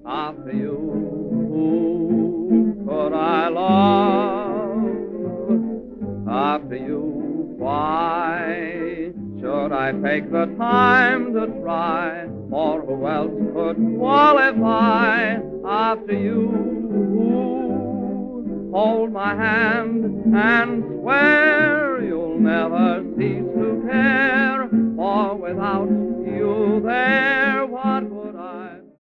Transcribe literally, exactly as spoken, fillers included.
After you, who could I love? After you, why should I take the time to try? For who else could qualify? After you, who hold my hand and swear